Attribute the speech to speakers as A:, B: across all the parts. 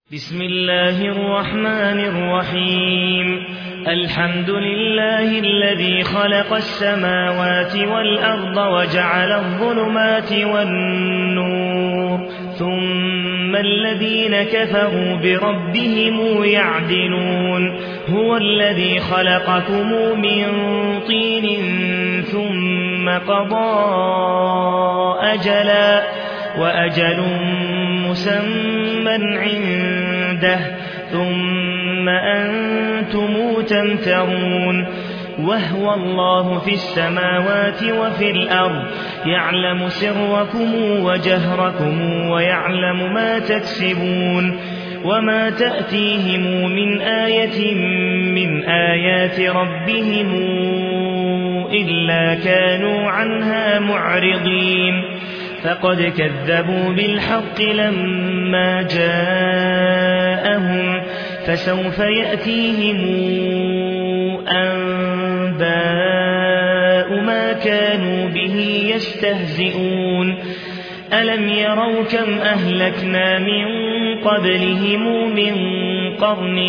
A: بسم الله الرحمن الرحيم. الحمد لله الذي خلق السماوات والأرض وجعل الظلمات والنور ثم الذين كفروا بربهم يعدلون. هو الذي خلقكم من طين ثم قضى أجلا وأجل مسمى عنده ثم أنتم تمترون. وهو الله في السماوات وفي الأرض يعلم سركم وجهركم ويعلم ما تكسبون. وما تأتيهم من آية من آيات ربهم إلا كانوا عنها معرضين. فقد كذبوا بالحق لما جاءهم فسوف يأتيهم أنباء ما كانوا به يستهزئون. ألم يروا كم أهلكنا من قبلهم من قرن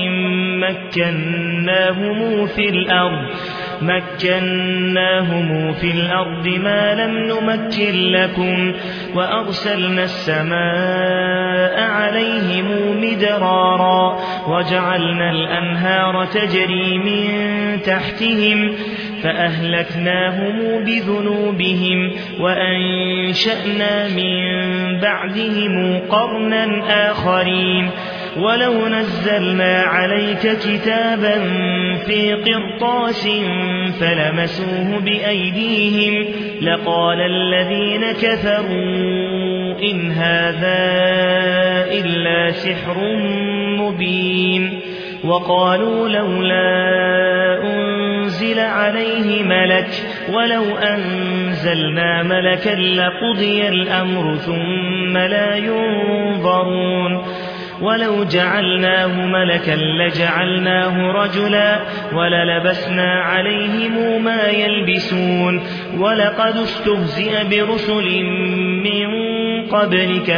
A: مكناهم في الأرض ما لم نمكن لكم وأرسلنا السماء عليهم مدرارا وجعلنا الأنهار تجري من تحتهم فأهلكناهم بذنوبهم وأنشأنا من بعدهم قرنا آخرين. ولو نزلنا عليك كتابا في قرطاس فلمسوه بأيديهم لقال الذين كفروا إن هذا إلا سحر مبين. وقالوا لولا أنزل عليه ملك ولو أنزلنا ملكا لقضي الأمر ثم لا ينظرون. ولو جعلناه ملكا لجعلناه رجلا وللبسنا عليهم ما يلبسون. ولقد استهزئ برسل من قبلك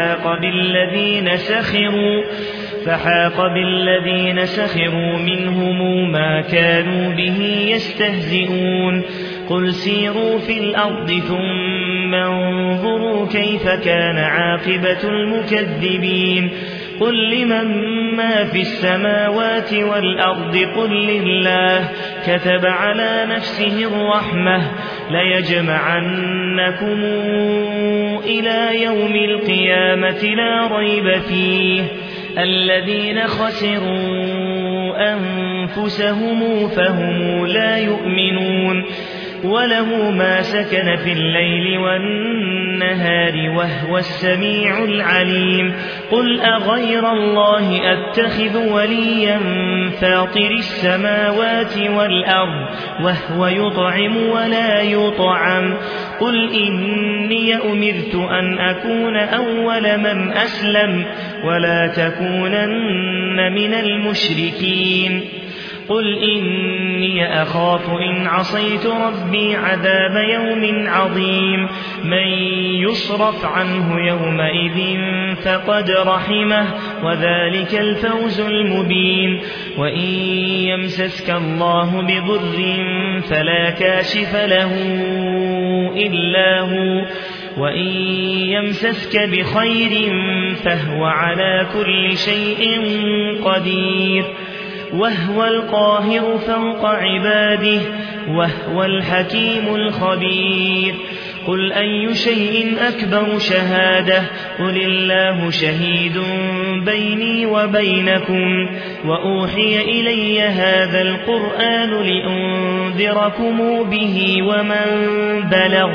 A: فحاق بالذين سخروا منهم ما كانوا به يستهزئون. قل سيروا في الأرض ثم انظروا كيف كان عاقبة المكذبين. قل لمن ما في السماوات والأرض قل لله كتب على نفسه الرحمة ليجمعنكم إلى يوم القيامة لا ريب فيه. الذين خسروا أنفسهم فهم لا يؤمنون. وله ما سكن في الليل والنهار وهو السميع العليم. قل أغير الله أتخذ وليا فاطر السماوات والأرض وهو يطعم ولا يطعم. قل إني أمرت أن أكون أول من أسلم ولا تكونن من المشركين. قل إني أخاف إن عصيت ربي عذاب يوم عظيم. من يصرف عنه يومئذ فقد رحمه وذلك الفوز المبين. وإن يمسسك الله بضر فلا كاشف له إلا هو وإن يمسسك بخير فهو على كل شيء قدير. وهو القاهر فوق عباده وهو الحكيم الخبير. قل أي شيء أكبر شهادة قل الله شهيد بيني وبينكم. وأوحي إلي هذا القرآن لأنذركم به ومن بلغ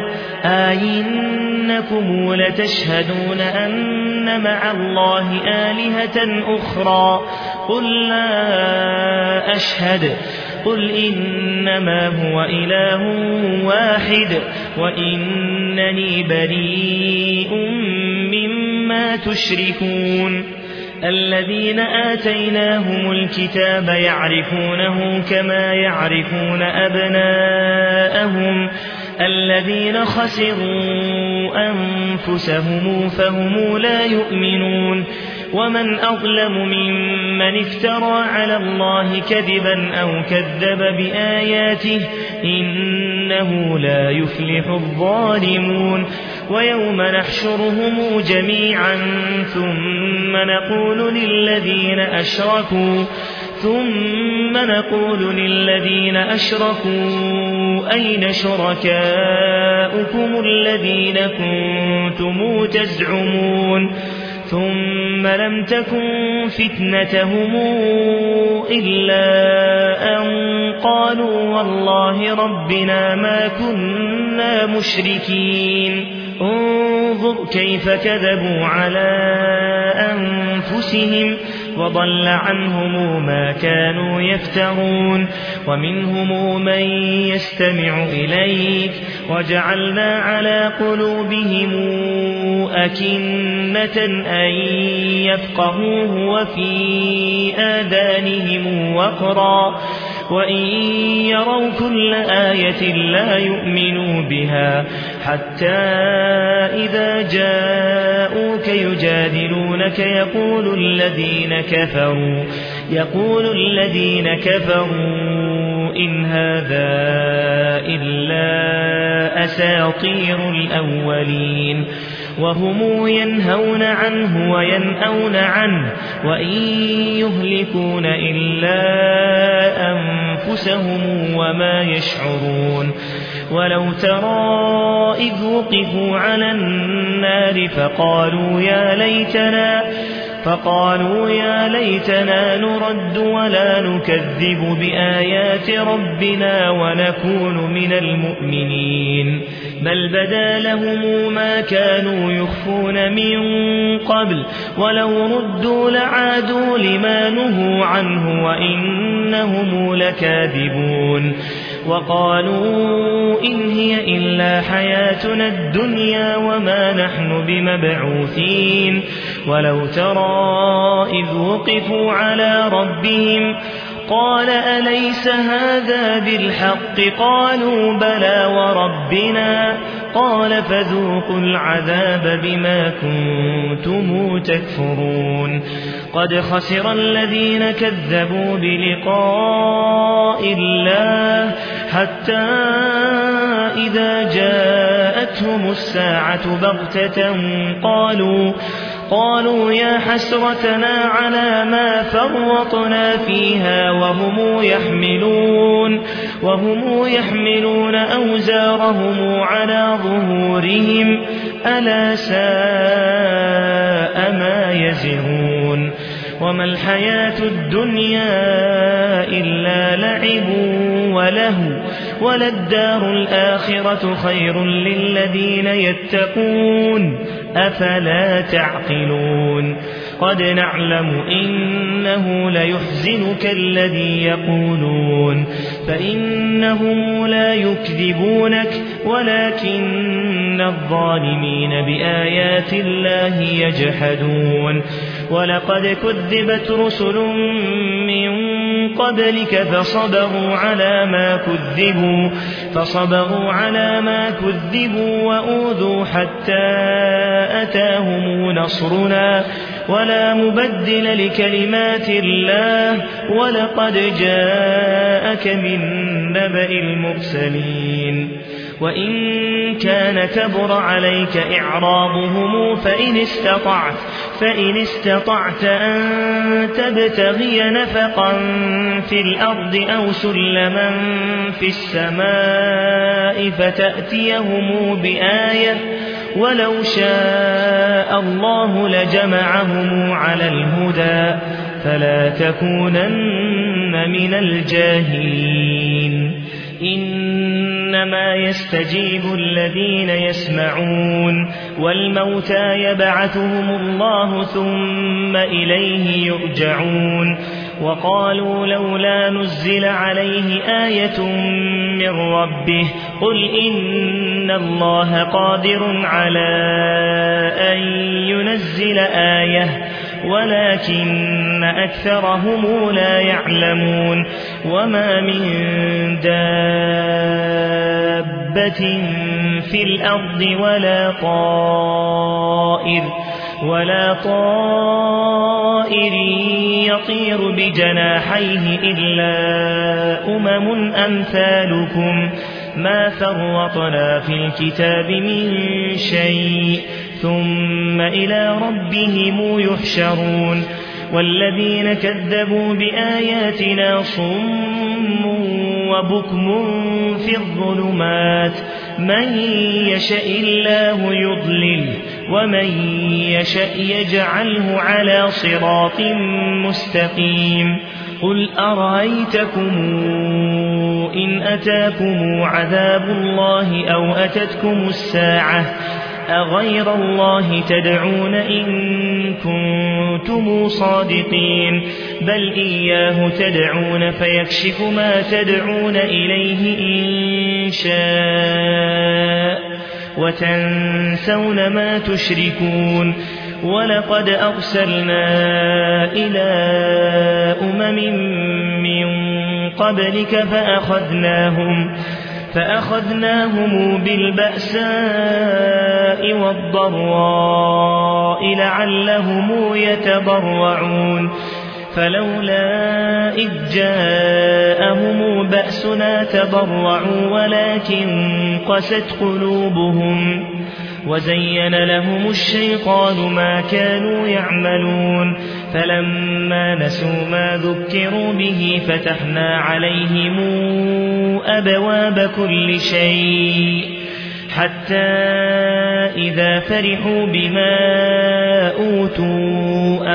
A: أئنكم لتشهدون أن مع الله آلهة أخرى قل لا أشهد. قل إنما هو إله واحد وإنني بريء مما تشركون. الذين آتيناهم الكتاب يعرفونه كما يعرفون أبناءهم الذين خسروا أنفسهم فهم لا يؤمنون. ومن أظلم ممن افترى على الله كذبا أو كذب بآياته إنه لا يفلح الظالمون ويوم نحشرهم جميعا ثم نقول للذين أشركوا أين شركاؤكم الذين كنتم تزعمون ثم لم تكن فتنتهم إلا أن قالوا والله ربنا ما كنا مشركين انظر كيف كذبوا على أنفسهم وضل عنهم ما كانوا يفترون ومنهم من يستمع إليك وجعلنا على قلوبهم أكنة أن يفقهوه وفي آذانهم وقرا وإن يروا كل آية لا يؤمنوا بها حتى إذا جاءوك يجادلونك يقول الذين كفروا إن هذا إلا أساطير الأولين وهم ينهون عنه وينأون عنه وإن يهلكون إلا أنفسهم وما يشعرون ولو ترى إذ وقفوا على النار فقالوا يا ليتنا نرد ولا نكذب بآيات ربنا ونكون من المؤمنين بل بدا لهم ما كانوا يخفون من قبل ولو ردوا لعادوا لما نهوا عنه وإنهم لكاذبون وقالوا إن هي إلا حياتنا الدنيا وما نحن بمبعوثين ولو ترى إذ وقفوا على ربهم قال أليس هذا بالحق قالوا بلى وربنا قال فذوقوا العذاب بما كنتم تكفرون قد خسر الذين كذبوا بلقاء الله حتى إذا جاءتهم الساعة بغتة قالوا يا حسرتنا على ما فرطنا فيها وهم يحملون أوزارهم على ظهورهم ألا ساء ما يزرون وما الحياة الدنيا إلا لعب وله وللدار الآخرة خير للذين يتقون أفلا تعقلون قد نعلم إنه ليحزنك الذي يقولون فإنهم لا يكذبونك ولكن الظالمين بآيات الله يجحدون ولقد كذبت رسل من قبلك فصبروا على ما كذبوا وأوذوا حتى أتاهم نصرنا ولا مبدل لكلمات الله ولقد جاءك من نبأ المرسلين وإن كان كبر عليك إعراضهم فإن استطعت أن تبتغي نفقا في الأرض أو سلما في السماء فتأتيهم بآية ولو شاء الله لجمعهم على الهدى فلا تكونن من الجاهلين إنما يستجيب الذين يسمعون والموتى يبعثهم الله ثم إليه يرجعون وقالوا لولا نزل عليه آية من ربه قل إن الله قادر على أن ينزل آية ولكن أكثرهم لا يعلمون وما من دابة في الأرض ولا طائر ولا طائر يطير بجناحيه إلا أمثالكم ما فرطنا في الكتاب من شيء ثم إلى ربهم يحشرون والذين كذبوا بآياتنا صم وبكم في الظلمات من يشاء الله يضلل ومن يشاء يجعله على صراط مستقيم قل أرأيتكم إن أتاكم عذاب الله أو أتتكم الساعة أغير الله تدعون إن كنتم صادقين بل إياه تدعون فيكشف ما تدعون إليه إن شاء وتنسون ما تشركون ولقد أرسلنا إلى من قبلك فأخذناهم بالبأساء والضراء لعلهم يتضرعون فلولا إذ جاءهم بأسنا تضرعوا ولكن قست قلوبهم وزين لهم الشيطان ما كانوا يعملون فلما نسوا ما ذكروا به فتحنا عليهم أبواب كل شيء حتى إذا فرحوا بما أوتوا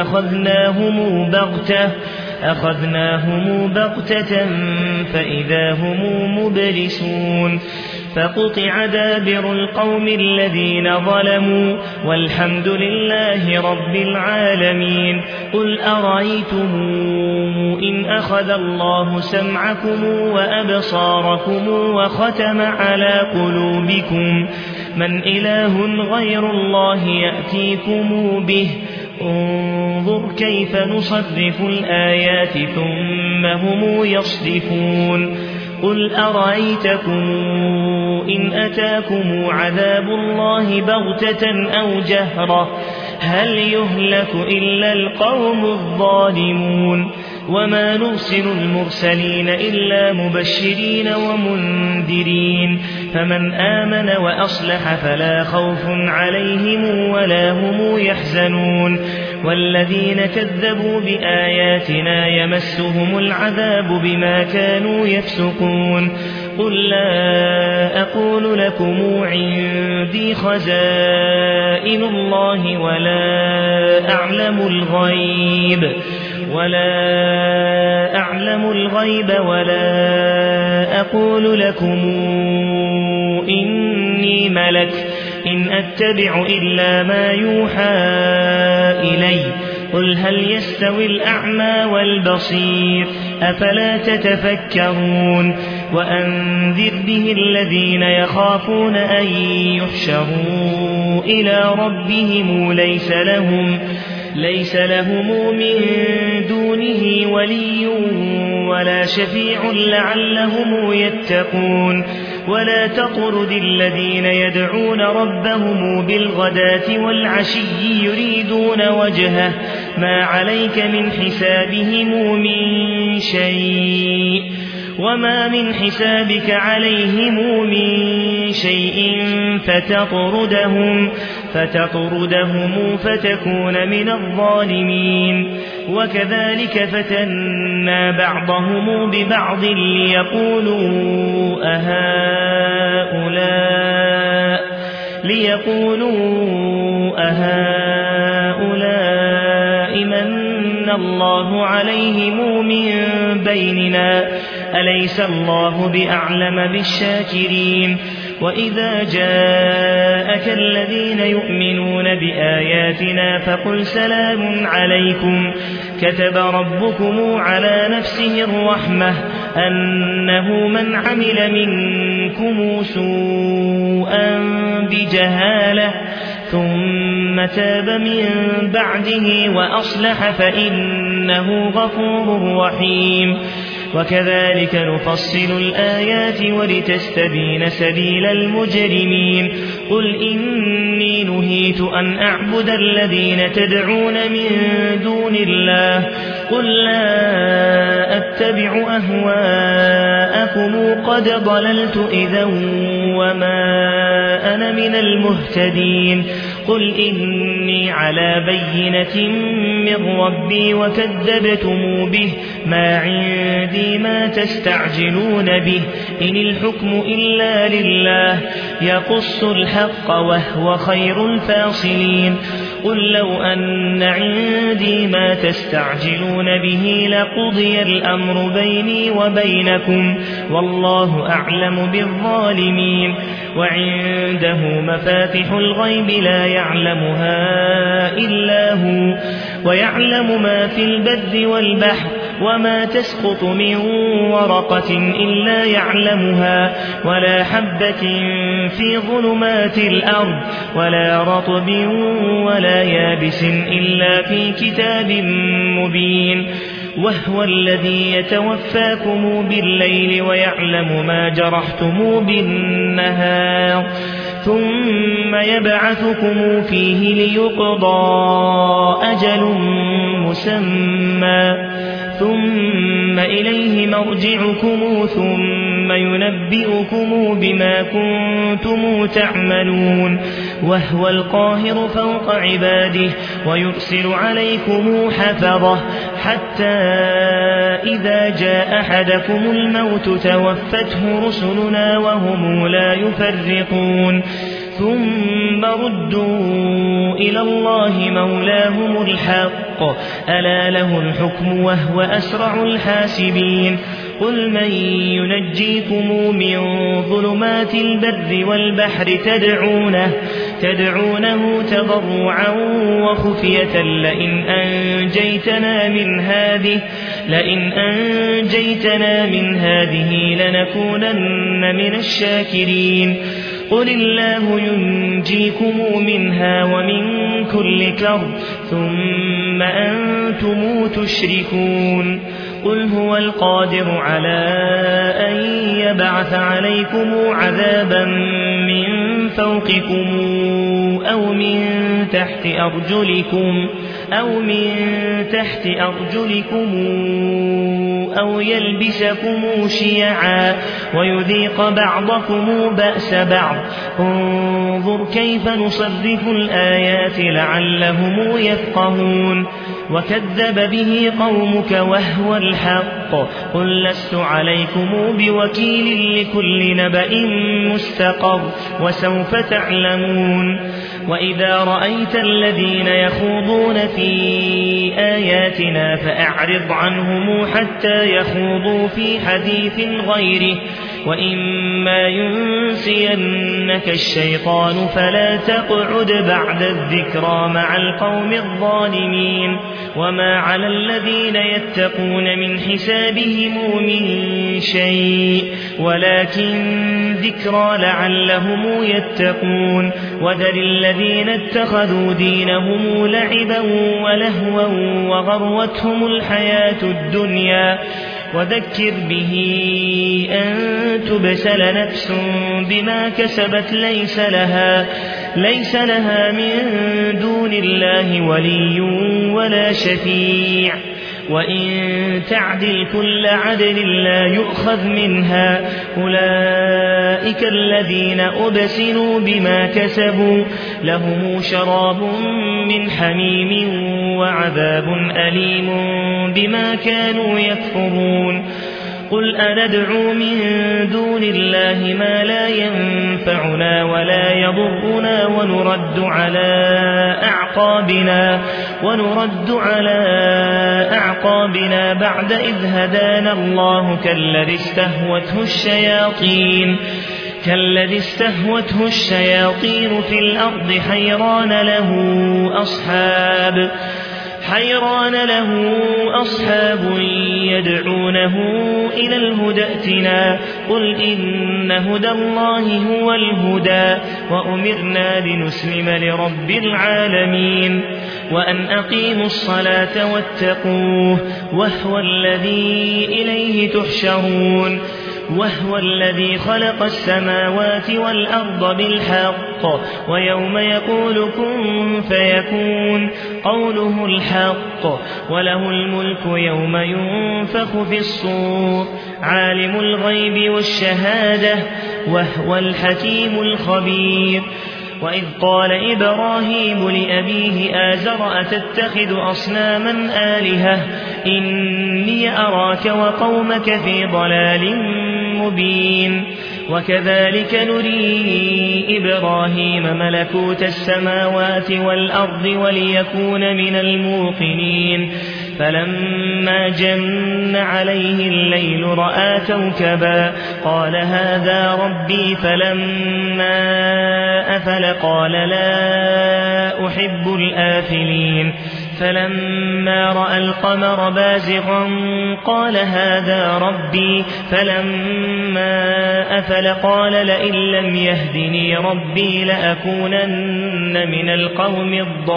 A: أخذناهم بغتة فإذا هم مبلسون فقطع دابر القوم الذين ظلموا والحمد لله رب العالمين قل أرأيتم إن أخذ الله سمعكم وأبصاركم وختم على قلوبكم من إله غير الله يأتيكم به انظر كيف نصرف الآيات ثم هم يصدفون قل أرأيتكم إن أتاكم عذاب الله بغتة أو جهرة هل يهلك إلا القوم الظالمون وما نرسل المرسلين إلا مبشرين ومنذرين فمن آمن وأصلح فلا خوف عليهم ولا هم يحزنون والذين كذبوا بآياتنا يمسهم العذاب بما كانوا يفسقون قل لا أقول لكم عندي خزائن الله ولا أعلم الغيب ولا أقول لكم إني ملك إن أتبع إلا ما يوحى إلي قل هل يستوي الأعمى والبصير أفلا تتفكرون وأنذر به الذين يخافون أن يحشروا إلى ربهم ليس لهم من دونه ولي ولا شفيع لعلهم يتقون ولا تطرد الذين يدعون ربهم بالغداة والعشي يريدون وجهه ما عليك من حسابهم من شيء وما من حسابك عليهم من شيء فتطردهم فتكون من الظالمين وكذلك فتنا بعضهم ببعض ليقولوا أهؤلاء من الله عليهم من بيننا أليس الله بأعلم بالشاكرين وإذا جاءك الذين يؤمنون بآياتنا فقل سلام عليكم كتب ربكم على نفسه الرحمة أنه من عمل منكم سوءا بجهالة ثم تاب من بعده وأصلح فإنه غفور رحيم وكذلك نفصل الآيات ولتستبين سبيل المجرمين قل إني نهيت أن أعبد الذين تدعون من دون الله قل لا أتبع أهواءكم قد ضللت إذا وما أنا من المهتدين قل إني على بينة من ربي وكذبتم به ما عندي ما تستعجلون به إن الحكم إلا لله يقص الحق وهو خير الفاصلين قل لو أن عندي ما تستعجلون به لقضي الأمر بيني وبينكم والله أعلم بالظالمين وعنده مفاتح الغيب لا يعلمها إلا هو ويعلم ما في البر والبحر وما تسقط من ورقة إلا يعلمها ولا حبة في ظلمات الأرض ولا رطب ولا يابس إلا في كتاب مبين وهو الذي يتوفاكم بالليل ويعلم ما جرحتم بالنهار ثم يبعثكم فيه ليقضى أجل مسمى ثم إليه مرجعكم ثم ينبئكم بما كنتم تعملون وهو القاهر فوق عباده ويرسل عليكم حفظه حتى إذا جاء أحدكم الموت توفته رسلنا وهم لا يفرقون ثم ردوا إلى الله مولاهم الحق ألا له الحكم وهو أسرع الحاسبين قل من ينجيكم من ظلمات البر والبحر تدعونه تضرعا وخفية لئن أنجيتنا من هذه لنكونن من الشاكرين قل الله ينجيكم منها ومن كل كرب ثم أنتم تشركون قل هو القادر على أن يبعث عليكم عذابا من فوقكم أو من تحت أرجلكم أو يلبسكم شيعا ويذيق بعضكم بأس بعض انظر كيف نصرف الآيات لعلهم يفقهون وكذب به قومك وهو الحق قل لست عليكم بوكيل لكل نبأ مستقر وسوف تعلمون وإذا رأيت الذين يخوضون في آياتنا فأعرض عنهم حتى يخوضوا في حديث غيره وإما ينسينك الشيطان فلا تقعد بعد الذكرى مع القوم الظالمين وما على الذين يتقون من حسابهم من شيء ولكن ذكرى لعلهم يتقون وذر الذين اتخذوا دينهم لعبا ولهوا وغرتهم الحياة الدنيا وذكر به أن تبسل نفس بما كسبت ليس لها من دون الله ولي ولا شفيع وإن تعدل كل عدل لا يؤخذ منها أولئك الذين أبسلوا بما كسبوا لهم شراب من حميم وعذاب أليم بما كانوا يكفرون قل أندعو من دون الله ما لا ينفعنا ولا يضرنا ونرد على أعقابنا بعد إذ هدانا الله كالذي استهوته الشياطين في الأرض حيران له أصحاب يدعونه إلى الهدى ائتنا قل إن هدى الله هو الهدى وأمرنا لنسلم لرب العالمين وأن أقيموا الصلاة واتقوه وهو الذي إليه تحشرون وهو الذي خلق السماوات والأرض بالحق ويوم يقول كن فيكون قوله الحق وله الملك يوم ينفخ في الصور عالم الغيب والشهادة وهو الحكيم الخبير وإذ قال إبراهيم لأبيه آزر أتتخذ أصناما آلهة إني أراك وقومك في ضلال مبين وكذلك نري إبراهيم ملكوت السماوات والأرض وليكون من الموقنين فلما جن عليه الليل رأى كوكبا قال هذا ربي فلما أفل قال لا أحب الآفلين فلما رأى القمر بازغا قال هذا ربي فلما أفل قال لئن لم يهدني ربي لأكونن من القوم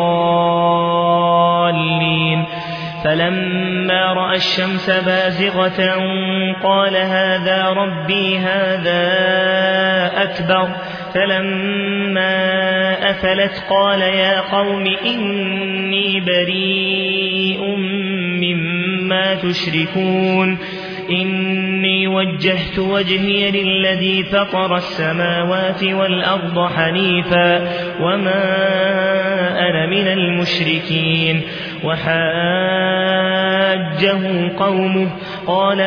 A: الضالين فلما رأى الشمس بازغة قال هذا ربي هذا أكبر فلما أفلت قال يا قوم إني بريء مما تشركون إني وجهت وجهي للذي فطر السماوات والأرض حنيفا وما أنا من المشركين وحاجه قومه قال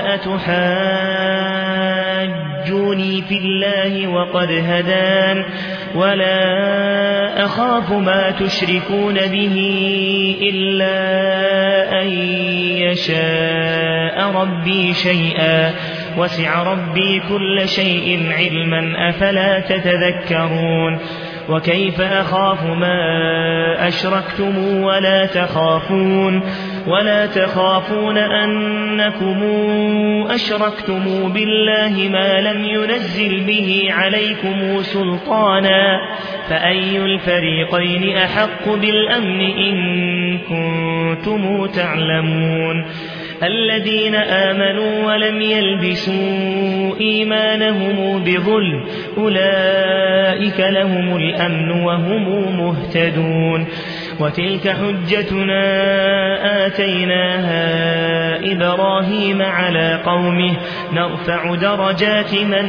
A: أتحاجوني في الله وقد هدان ولا أخاف ما تشركون به إلا أن يشاء ربي شيئا وسع ربي كل شيء علما أفلا تتذكرون وكيف أخاف ما أشركتم ولا تخافون أنكم أشركتم بالله ما لم ينزل به عليكم سلطانا فأي الفريقين أحق بالأمن إن كنتم تعلمون الذين آمنوا ولم يلبسوا إيمانهم بظلم أولئك لهم الأمن وهم مهتدون وتلك حجتنا آتيناها إبراهيم على قومه نرفع درجات من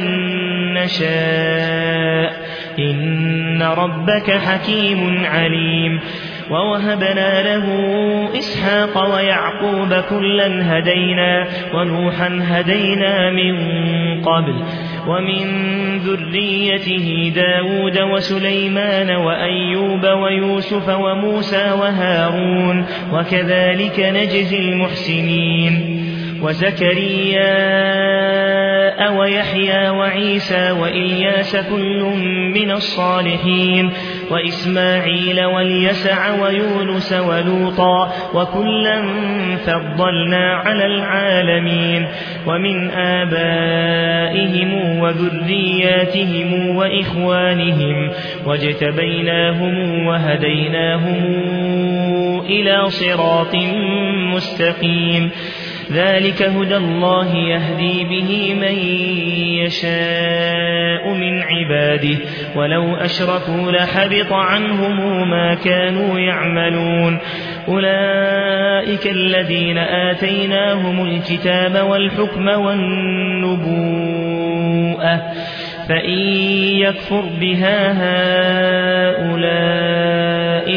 A: نشاء إن ربك حكيم عليم ووهبنا له إسحاق ويعقوب كلا هدينا ونوحا هدينا من قبل ومن ذريته داود وسليمان وأيوب ويوسف وموسى وهارون وكذلك نجزي المحسنين وزكريا ويحيى وعيسى وإلياس كل من الصالحين وإسماعيل واليسع ويونس ولوطا وكلا فضلنا على العالمين ومن آبائهم وذرياتهم وإخوانهم واجتبيناهم وهديناهم إلى صراط مستقيم ذلك هدى الله يهدي به من يشاء من عباده ولو أشركوا لحبط عنهم ما كانوا يعملون أولئك الذين آتيناهم الكتاب والحكم والنبوءة فإن يكفر بها هؤلاء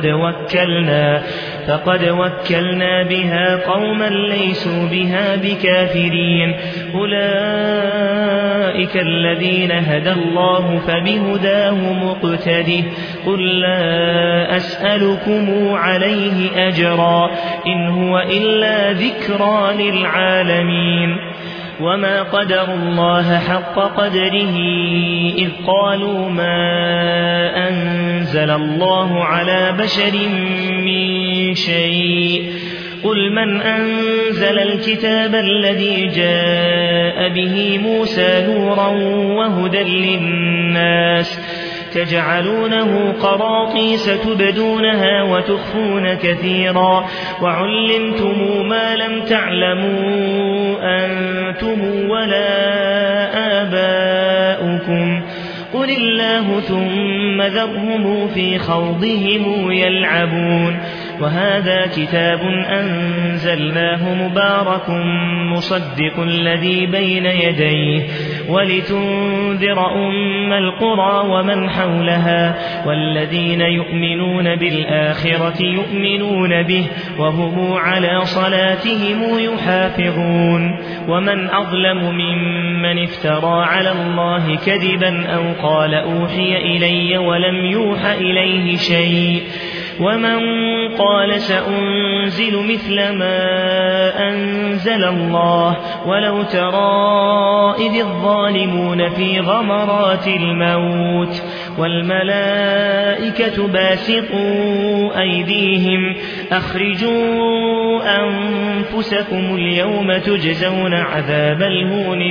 A: فقد وكلنا بها قوما ليسوا بها بكافرين أولئك الذين هدى الله فبهداه مقتده قل لا أسألكم عليه أجرا إن هو إلا ذكرى للعالمين وما قدروا الله حق قدره إذ قالوا ما أنزل الله على بشر من شيء قل من أنزل الكتاب الذي جاء به موسى نورا وهدى للناس تجعلونه قراطيس تبدونها وتخفون كثيرا وعلمتم ما لم تعلموا أنتم ولا آباؤكم قل الله ثم ذرهم في خوضهم يلعبون وهذا كتاب أنزلناه مبارك مصدق الذي بين يديه ولتنذر القرى ومن حولها والذين يؤمنون بالآخرة يؤمنون به وهم على صلاتهم يحافظون ومن أظلم ممن افترى على الله كذبا أو قال أوحي إلي ولم يوح إليه شيء ومن قال سأنزل مثل ما أنزل الله ولو ترى إذ الظالمون في غمرات الموت والملائكة باسطوا أيديهم أخرجوا أنفسكم اليوم تجزون عذاب الهون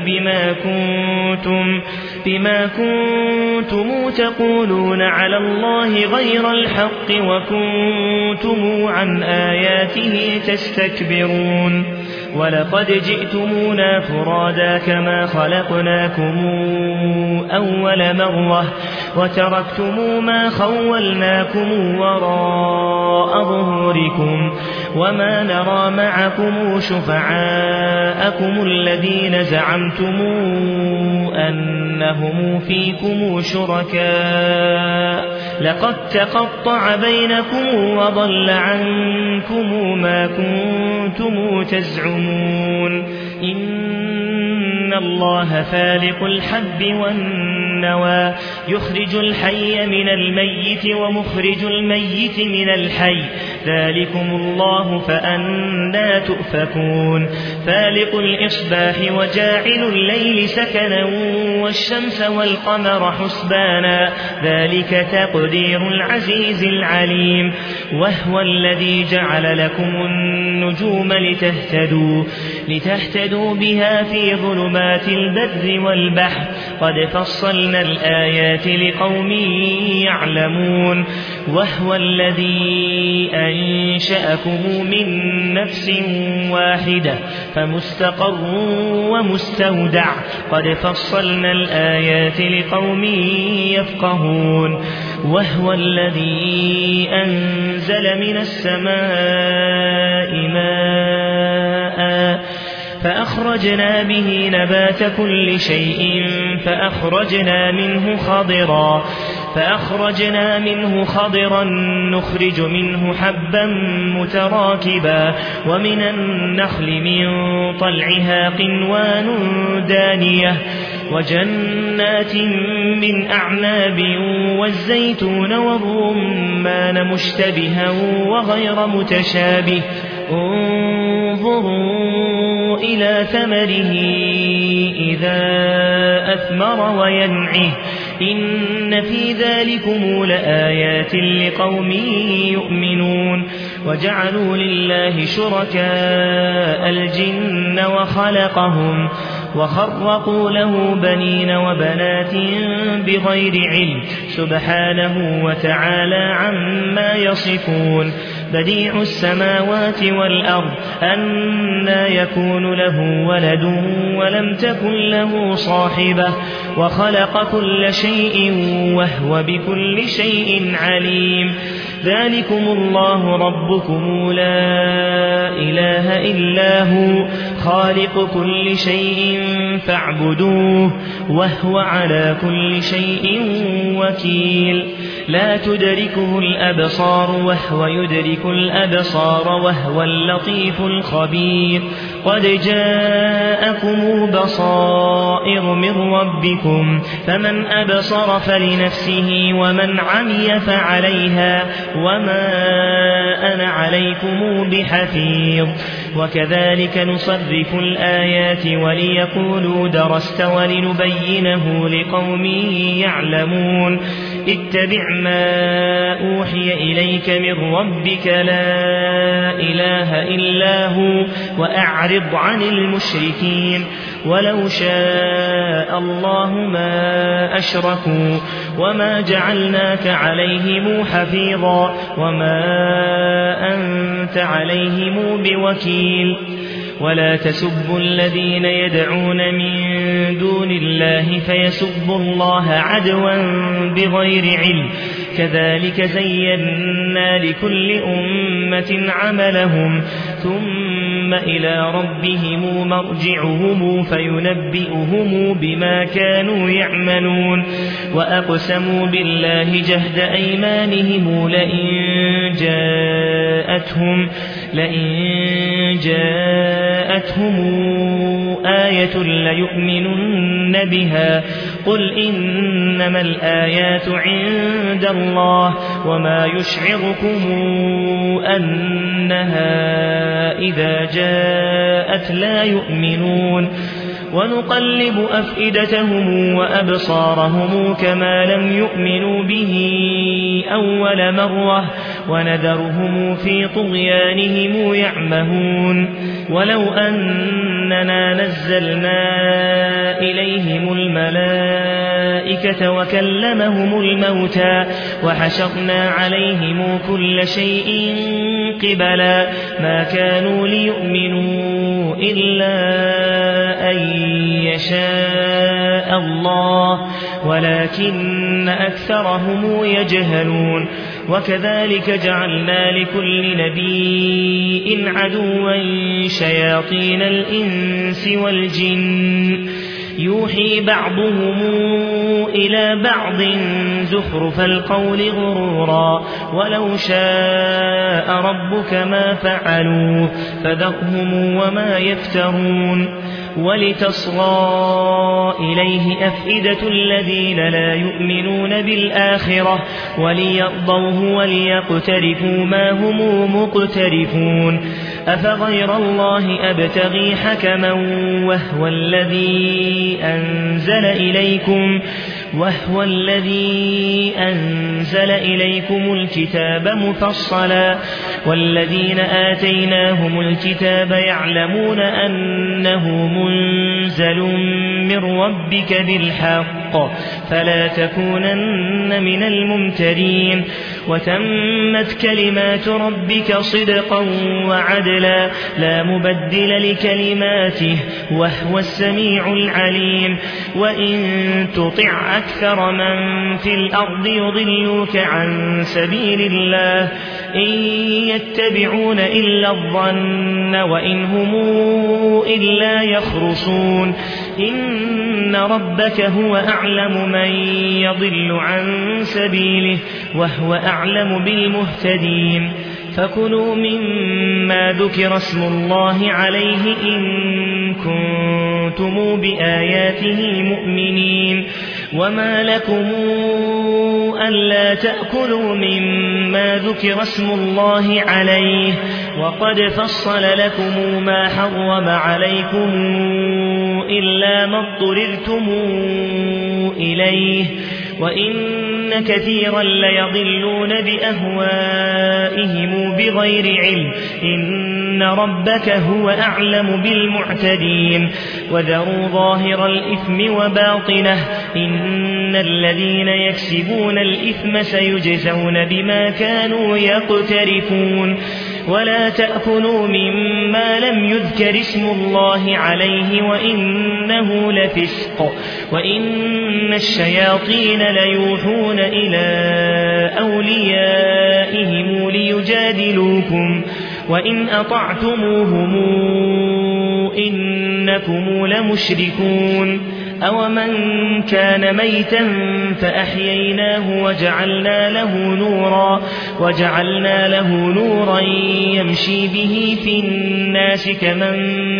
A: بما كنتم تقولون على الله غير الحق وكنتم عن آياته تستكبرون ولقد جئتمونا فرادا كما خلقناكم أول مرة وتركتم ما خولناكم وراء ظهوركم وما نرى معكم شفعاءكم الذين زعمتم أنهم فيكم شركاء لقد تقطع بينكم وضل عنكم ما كنتم تزعمون إن الله فالق الحب والنوى يخرج الحي من الميت ومخرج الميت من الحي ذلكم الله فأنى تؤفكون فالق الإصباح وجاعل الليل سكنا والشمس والقمر حسبانا ذلك تقدير العزيز العليم وهو الذي جعل لكم النجوم لتهتدوا بها في ظلمات البر والبحر قد فصلنا الآيات لقوم يعلمون وهو الذي أنشأكم من نفس واحدة فمستقر ومستودع قد فصلنا الآيات لقوم يفقهون وهو الذي أنزل من السماء ماء فأخرجنا به نبات كل شيء فأخرجنا منه خضرا نخرج منه حبا متراكبا ومن النخل من طلعها قنوان دانية وجنات من أعناب والزيتون والرمان مشتبها وغير متشابه انظروا إلى ثمره إذا أثمر وينعه إن في ذلكم لآيات لقوم يؤمنون وجعلوا لله شركاء الجن وخلقهم وخرقوا له بنين وبنات بغير علم سبحانه وتعالى عما يصفون بديع السماوات والأرض أنى يكون له ولد ولم تكن له صاحبة وخلق كل شيء وهو بكل شيء عليم ذلكم الله ربكم لا إله إلا هو خالق كل شيء فاعبدوه وهو على كل شيء وكيل لا تدركه الأبصار وهو يدرك الأبصار وهو اللطيف الخبير قد جاءكم بصائر من ربكم فمن أبصر فلنفسه ومن عمي فعليها وما أنا عليكم بحفيظ وكذلك نصرف الآيات وليقولوا درست ولنبينه لقوم يعلمون اتبع ما أوحي إليك من ربك لا إله إلا هو وأعرض عن المشركين ولو شاء الله ما أشركوا وما جعلناك عليهم حفيظا وما أنت عليهم بوكيل ولا تسبوا الذين يدعون من دون الله فيسبوا الله عدوا بغير علم كذلك زينا لكل أمة عملهم ثم إلى ربهم مرجعهم فينبئهم بما كانوا يعملون وأقسموا بالله جهد أيمانهم لئن جاءتهم آية ليؤمنن بها قل إنما الآيات عند الله وما يشعركم أنها إذا جاءت لا يؤمنون ونقلب أفئدتهم وأبصارهم كما لم يؤمنوا به أول مرة ونذرهم في طغيانهم يعمهون ولو أننا نزلنا إليهم الملائكة وكلمهم الموتى وحشرنا عليهم كل شيء قبلا ما كانوا ليؤمنوا إلا أن يشاء الله ولكن أكثرهم يجهلون وكذلك جعلنا لكل نبي عدوا شياطين الإنس والجن يوحي بعضهم إلى بعض زخرف القول غرورا ولو شاء ربك ما فعلوه فذرهم وما يفترون ولتصغى إليه أفئدة الذين لا يؤمنون بالآخرة وليرضوه وليقترفوا ما هم مقترفون أفغير الله أبتغي حكما وهو الذي أنزل إليكم الكتاب مفصلا والذين آتيناهم الكتاب يعلمون أنه منزل من ربك بالحق فلا تكونن من الممترين وتمت كلمات ربك صدقا وعدلا لا مبدل لكلماته وهو السميع العليم وإن تطع أكثر من في الأرض يضلوك عن سبيل الله إن يتبعون إلا الظن وإن هم إلا يخرصون إن ربك هو أعلم من يضل عن سبيله وهو أعلم بالمهتدين فكلوا مما ذكر اسم الله عليه إن كنتم بآياته مؤمنين وما لكم ألا تأكلوا مما ذكر اسم الله عليه وقد فصل لكم ما حرم عليكم إلا ما اضطررتم إليه وإن كثيرا ليضلون بأهوائهم بغير علم إن ربك هو أعلم بالمعتدين وذروا ظاهر الإثم وباطنه إن الذين يكسبون الإثم سيجزون بما كانوا يقترفون ولا تأكلوا مما لم يذكر اسم الله عليه وإنه لفسق وإن الشياطين ليوحون إلى أوليائهم ليجادلوكم وإن أطعتموهم إنكم لمشركون أومن كان ميتا فأحييناه وجعلنا له نورا يمشي به في الناس كمن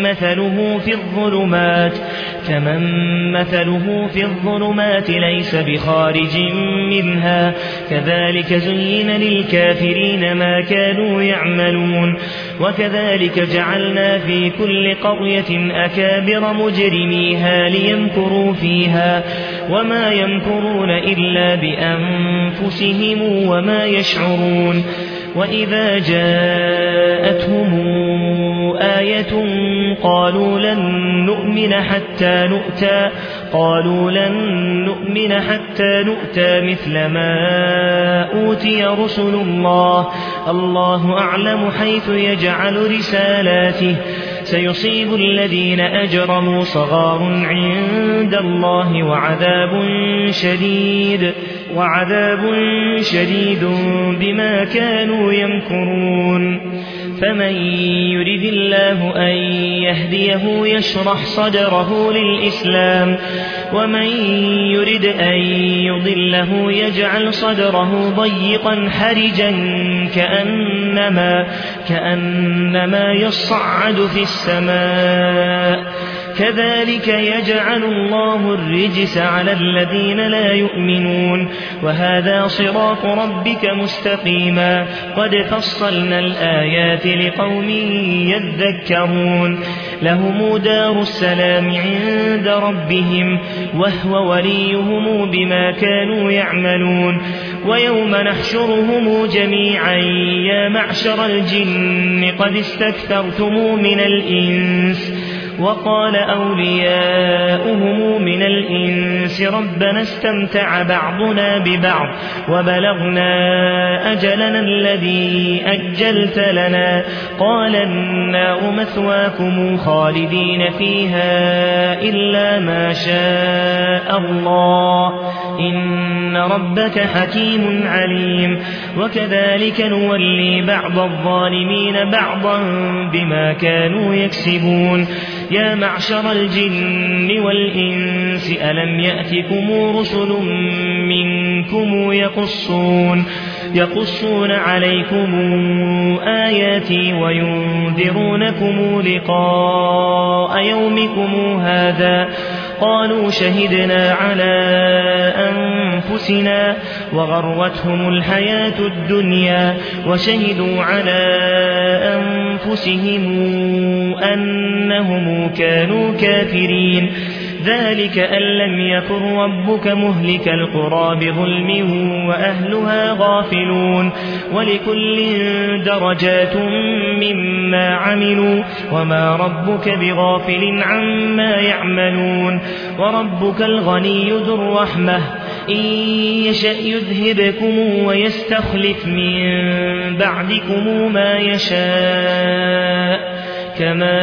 A: مثله في الظلمات ليس بخارج منها كذلك زين للكافرين ما كانوا يعملون وكذلك جعلنا في كل قرية أكابر مجرميها ليمكروا فيها وما يمكرون إلا بأنفسهم وما يشعرون وإذا جاءتهم آية قالوا لن نؤمن حتى نؤتى مثل ما أوتي رسل الله أعلم حيث يجعل رسالاته سيصيب الذين أجرموا صغار عند الله وعذاب شديد بما كانوا يمكرون فمن يرد الله أن يهديه يشرح صدره للإسلام ومن يرد أن يضله يجعل صدره ضيقا حرجا كأنما يصعد في السماء كذلك يجعل الله الرجس على الذين لا يؤمنون وهذا صراط ربك مستقيما قد فصلنا الآيات لقوم يذكرون لهم دار السلام عند ربهم وهو وليهم بما كانوا يعملون ويوم نحشرهم جميعا يا معشر الجن قد استكثرتم من الإنس وقال أولياؤهم من الإنس ربنا استمتع بعضنا ببعض وبلغنا أجلنا الذي أجلت لنا قال النار مثواكم خالدين فيها إلا ما شاء الله إن ربك حكيم عليم وكذلك نولي بعض الظالمين بعضا بما كانوا يكسبون يا معشر الجن والإنس ألم يأتكم رسل منكم يقصون عليكم آياتي وينذرونكم لقاء يومكم هذا قالوا شهدنا على أنفسنا وغرتهم الحياة الدنيا وشهدوا على أنفسهم أنهم كانوا كافرين ذلك أن لم يكن ربك مهلك القرى بظلم وأهلها غافلون ولكل درجات مما عملوا وما ربك بغافل عما يعملون وربك الغني ذو الرحمة إن يشأ يذهبكم ويستخلف من بعدكم ما يشاء كما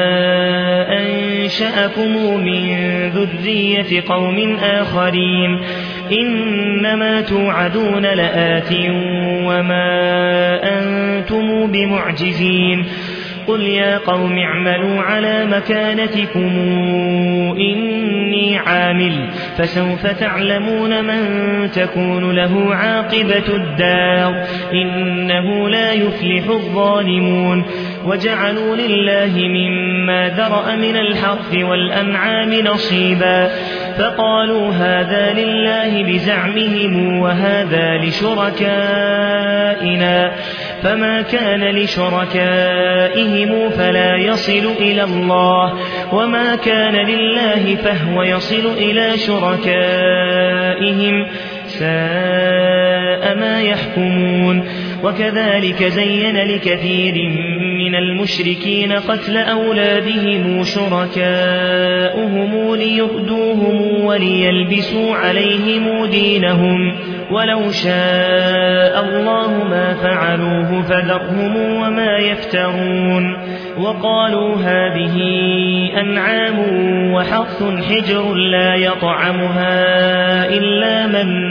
A: أنشأكم من ذرية قوم آخرين إنما توعدون لآت وما أنتم بمعجزين قل يا قوم اعملوا على مكانتكم إني عامل فسوف تعلمون من تكون له عاقبة الدار إنه لا يفلح الظالمون وجعلوا لله مما ذرأ من الحرث والأنعام نصيبا فقالوا هذا لله بزعمهم وهذا لشركائنا فما كان لشركائهم فلا يصل إلى الله وما كان لله فهو يصل إلى شركائهم ساء ما يحكمون وكذلك زين لكثير من المشركين قتل أولادهم شركاؤهم ليردوهم وليلبسوا عليهم دينهم ولو شاء الله ما فعلوه فذرهم وما يفترون وقالوا هذه أنعام وحرث حجر لا يطعمها إلا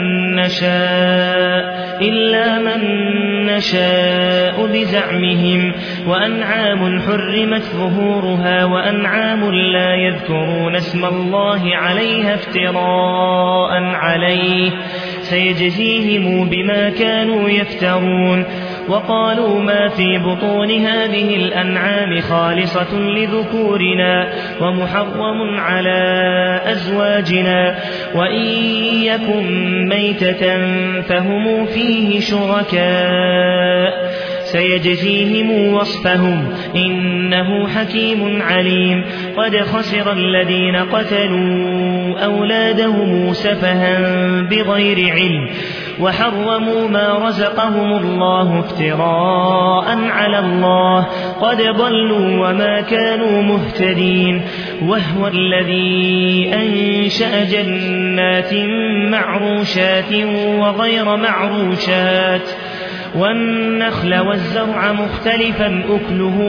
A: من نشاء بزعمهم وأنعام حرمت ظهورها وأنعام لا يذكرون اسم الله عليها افتراء عليه سيجزيهم بما كانوا يفترون وقالوا ما في بطون هذه الأنعام خالصة لذكورنا ومحرم على أزواجنا وإن يكن ميتة فهم فيه شركاء سيجزيهم وصفهم إنه حكيم عليم قد خسر الذين قتلوا أولادهم سفها بغير علم وحرموا ما رزقهم الله افتراء على الله قد ضلوا وما كانوا مهتدين وهو الذي أنشأ جنات معروشات وغير معروشات والنخل والزرع مختلفا أكله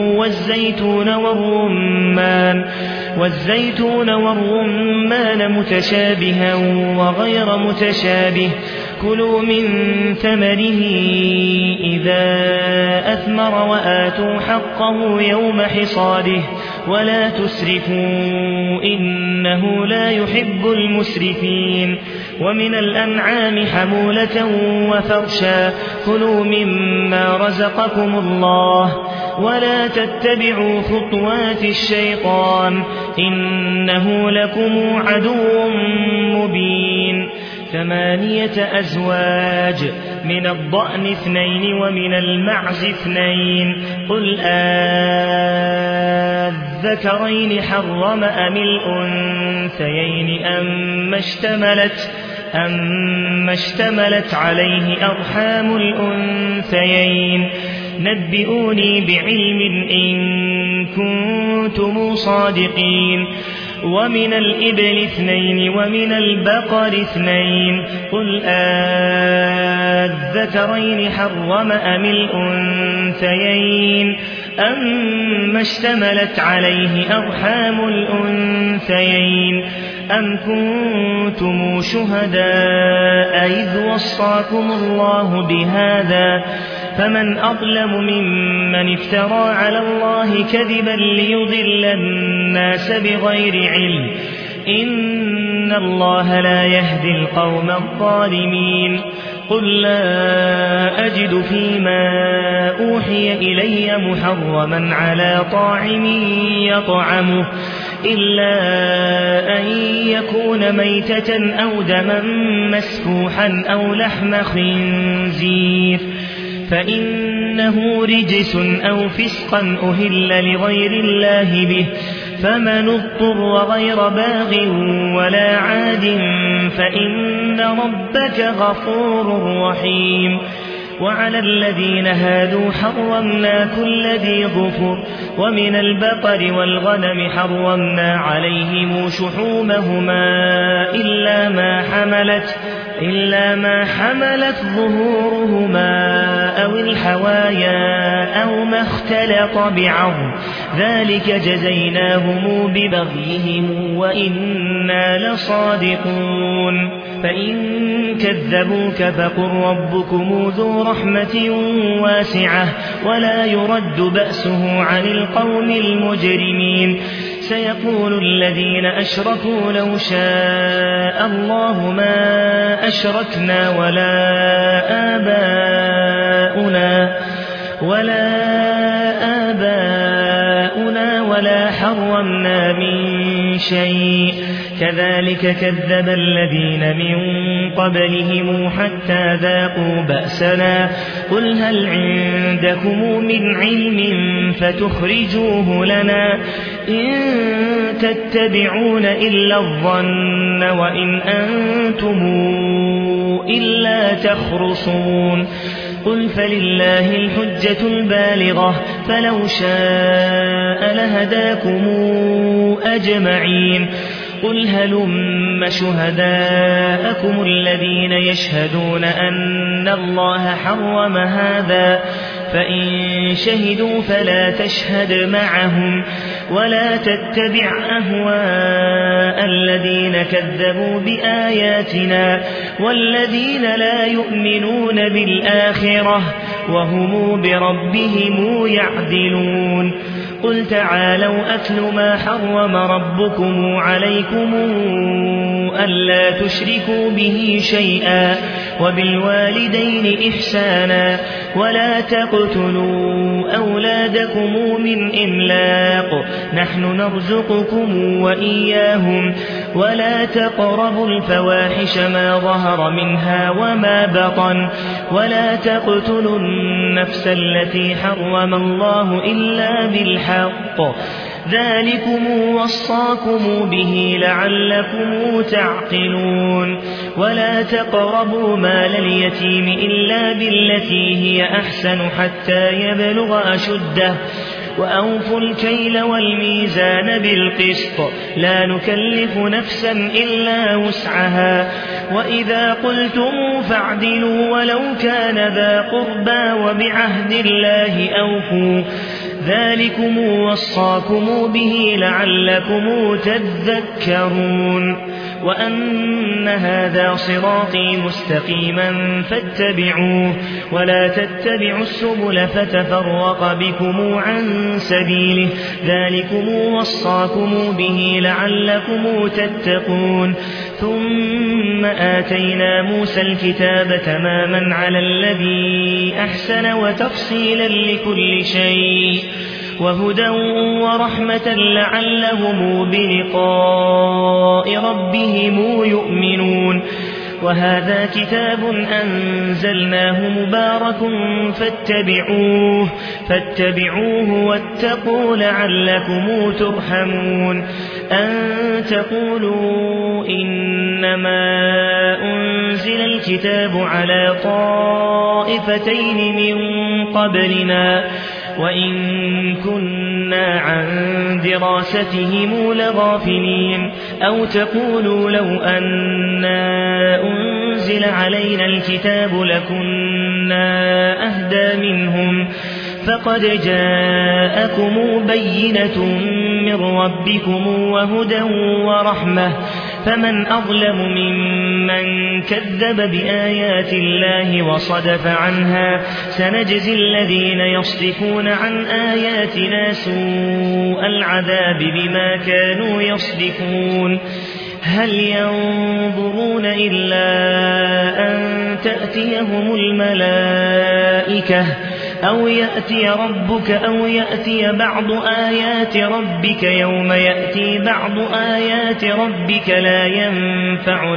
A: والزيتون والرمان متشابها وغير متشابه كلوا من ثمره إذا أثمر وآتوا حقه يوم حصاده ولا تسرفوا إنه لا يحب المسرفين ومن الأنعام حمولة وفرشا كلوا مما رزقكم الله ولا تتبعوا خطوات الشيطان إنه لكم عدو مبين 8 أزواج من الضأن 2 ومن المعز 2 قل الذكرين حرم أم الأنثيين أما اشتملت عليه أرحام الأنثيين نبئوني بعلم إن كنتم صادقين ومن الإبل 2 ومن البقر 2 قل الذكرين حرم أم الأنثيين أما اشتملت عليه أرحام الأنثيين أم كنتم شهداء إذ وصاكم الله بهذا فمن أظلم ممن افترى على الله كذبا ليضل الناس بغير علم إن الله لا يهدي القوم الظالمين قل لا أجد فيما أوحي إلي محرما على طاعم يطعمه إلا أن يكون ميتة أو دما مسفوحا أو لحم خنزير فإنه رجس أو فسقا أهل لغير الله به فمن اضطر غير باغ ولا عاد فإن ربك غفور رحيم وعلى الذين هادوا حرمنا كل ذي ظفر ومن البقر والغنم حرمنا عليهم شحومهما إلا ما حملت ظهورهما أو الحوايا أو ما اختلط بعظم ذلك جزيناهم ببغيهم وإنا لصادقون فإن كذبوك فقل ربكم ذو رحمة واسعة ولا يرد بأسه عن القوم المجرمين سيقول الذين أشركوا لو شاء الله ما أشركنا ولا آباؤنا ولا حرمنا من شيء كذلك كذب الذين من قبلهم حتى ذاقوا بأسنا قل هل عندكم من علم فتخرجوه لنا إن تتبعون إلا الظن وإن أنتم إلا تخرصون قل فلله الحجة البالغة فلو شاء لهداكم أجمعين قل هلم شهداءكم الذين يشهدون أن الله حرم هذا فإن شهدوا فلا تشهد معهم ولا تتبع أهواء الذين كذبوا بآياتنا والذين لا يؤمنون بالآخرة وهم بربهم يعدلون قل تعالوا أتل ما حرم ربكم عليكم ألا تشركوا به شيئا وبالوالدين إحسانا ولا تقتلوا أولادكم من إملاق نحن نرزقكم وإياهم ولا تقربوا الفواحش ما ظهر منها وما بطن ولا تقتلوا النفس التي حرم الله إلا بالحق ذلكم وصاكم به لعلكم تعقلون ولا تقربوا مال اليتيم إلا بالتي هي أحسن حتى يبلغ أشده وأوفوا الكيل والميزان بالقسط لا نكلف نفسا إلا وسعها وإذا قلتم فاعدلوا ولو كان ذا قربى وبعهد الله أوفوا ذلكم وصاكم به لعلكم تذكرون وأن هذا صراطي مستقيما فاتبعوه ولا تتبعوا السبل فتفرق بكم عن سبيله ذلكم وصاكم به لعلكم تتقون ثم آتينا موسى الكتاب تماما على الذي أحسن وتفصيلا لكل شيء وهدى ورحمة لعلهم بلقاء ربهم يؤمنون وهذا كتاب أنزلناه مبارك فاتبعوه واتقوا لعلكم ترحمون أن تقولوا إنما أنزل الكتاب على طائفتين من قبلنا وإن كنا عن دراستهم لغافلين أو تقولوا لو أنا أنزل علينا الكتاب لكنا أهدى منهم فقد جاءكم بينة من ربكم وهدى ورحمة فمن أظلم ممن كذب بآيات الله وصدف عنها سنجزي الذين يصدفون عن آياتنا سوء العذاب بما كانوا يصدفون هل ينظرون إلا أن تأتيهم الملائكة أو يأتي ربك أو يأتي بعض آيات ربك يوم يأتي بعض آيات ربك لا ينفع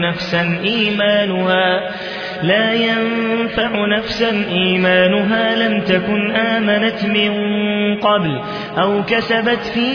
A: نفسا إيمانها لم تكن آمنت من قبل أو كسبت في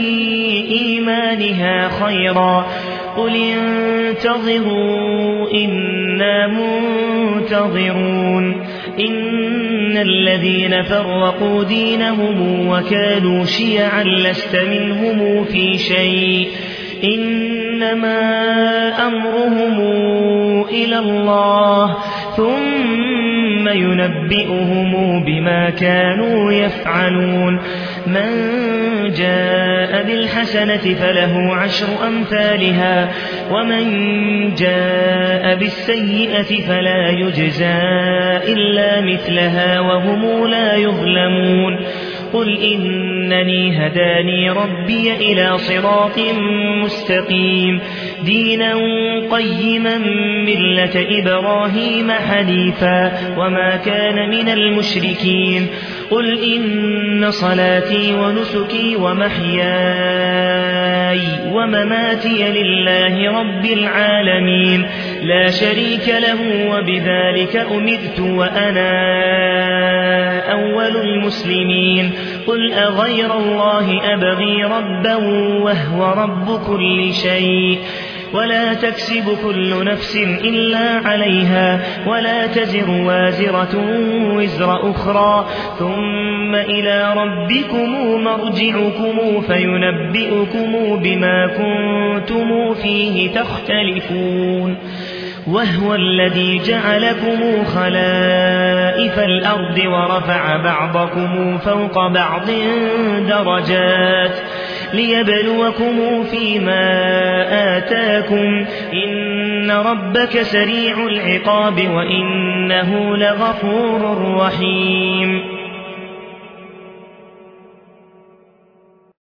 A: إيمانها خيرا قل انتظروا إنا منتظرون إن الذين فرقوا دينهم وكانوا شيعا لست منهم في شيء إنما أمرهم إلى الله ثم ينبئهم بما كانوا يفعلون من جاء بالحسنة فله 10 أمثالها ومن جاء بالسيئة فلا يجزى إلا مثلها وهم لا يظلمون قل إنني هداني ربي إلى صراط مستقيم دينا قيما ملة إبراهيم حنيفا وما كان من المشركين قل إن صلاتي ونسكي ومحياي ومماتي لله رب العالمين لا شريك له وبذلك أمرت وأنا أول المسلمين قل أغير الله أبغي ربا وهو رب كل شيء ولا تكسب كل نفس إلا عليها ولا تزر وازرة وزر أخرى ثم إلى ربكم مرجعكم فينبئكم بما كنتم فيه تختلفون وهو الذي جعلكم خلائف الأرض ورفع بعضكم فوق بعض درجات ليبلوكم فيما آتاكم إن ربك سريع العقاب وإنه لغفور رحيم